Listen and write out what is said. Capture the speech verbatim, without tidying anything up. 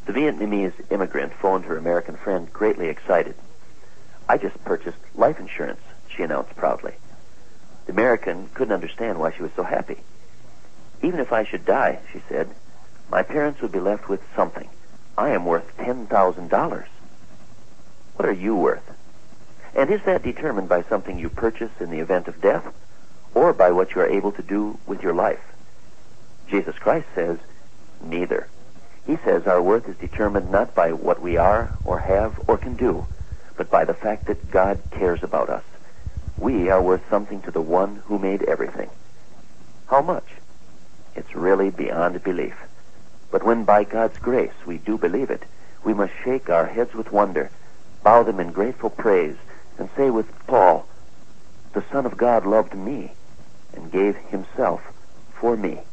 The Vietnamese immigrant phoned her American friend, greatly excited. "I just purchased life insurance," she announced proudly. The American couldn't understand why she was so happy. "Even if I should die," she said, "my parents would be left with something. I am worth ten thousand dollars. What are you worth? And is that determined by something you purchase in the event of death, or by what you are able to do with your life?" Jesus Christ says, neither. He says our worth is determined not by what we are or have or can do, but by the fact that God cares about us. We are worth something to the one who made everything. How much? It's really beyond belief. But when by God's grace we do believe it, we must shake our heads with wonder, bow them in grateful praise, and say with Paul, "The Son of God loved me and gave himself for me."